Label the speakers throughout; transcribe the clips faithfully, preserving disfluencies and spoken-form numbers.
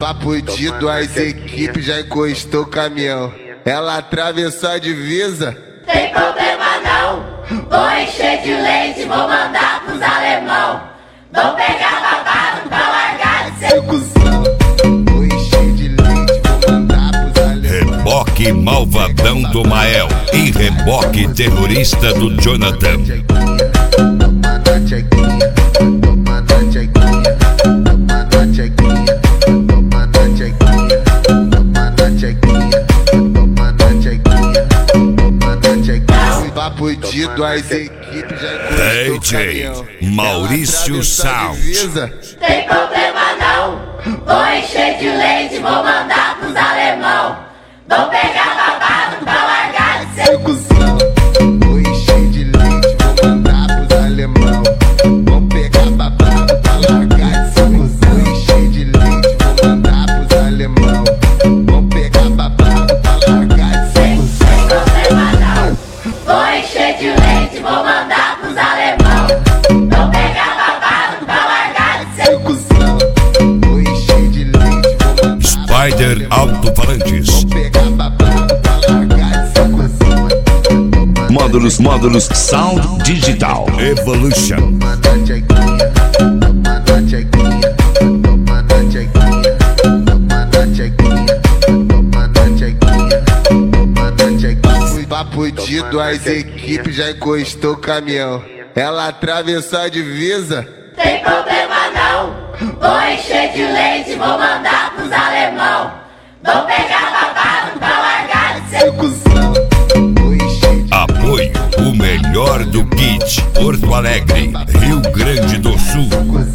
Speaker 1: Papo de duas equipes, já encostou o caminhão. Ela atravessou a divisa.
Speaker 2: Tem problema não, vou encher de leite, vou mandar pros alemão. Vou pegar babado pra largar de ser
Speaker 1: cuzão. Vou encher de leite, vou mandar pros alemão.
Speaker 3: Reboque malvadão do Mael e reboque terrorista do Jonathan.
Speaker 1: Papo de duas equipes, já encostou
Speaker 3: D J
Speaker 1: o caminhão.
Speaker 3: Maurício Sound.
Speaker 2: Tem problema não, vou encher de leite, vou mandar pros alemão. Vou pegar babado pra largar de ser
Speaker 1: cuzão. Vou encher de leite, vou mandar pros alemão. Vou pegar babado pra largar de ser cuzão. Vou encher de leite, vou mandar pros alemão. Vou pegar babado pra largar de ser cuzão.
Speaker 2: Tem problema não, vou encher de leite, vou mandar pros alemão. Vou pegar babado pra largar de ser
Speaker 1: cuzão. Vou encher de leite, vou mandar
Speaker 3: Spider Alto-Falantes.
Speaker 1: pegar babado pra largar de ser cuzão.
Speaker 4: Módulos, módulos, Sound Digital.
Speaker 3: Evolution.
Speaker 1: Papo de duas equipes, já encostou o caminhão. Ela atravessou a divisa.
Speaker 2: Tem problema não, vou encher de leite, vou mandar pros alemão. Vou pegar babado pra largar de ser
Speaker 1: cuzão. Vou encher de
Speaker 3: Apoio, o melhor do kit. Porto Alegre, Rio Grande do Sul.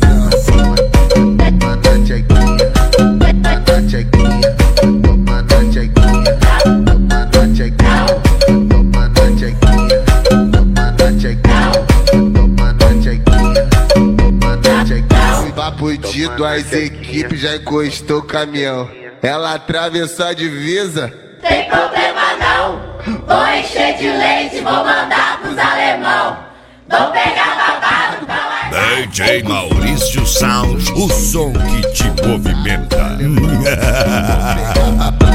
Speaker 1: Papo de duas equipes, já encostou o caminhão. Ela atravessou a divisa.
Speaker 2: Tem problema não, vou encher de leite, vou mandar pros alemão. Vou pegar babado pra largar.
Speaker 3: D J Maurício Sound, o som que te movimenta.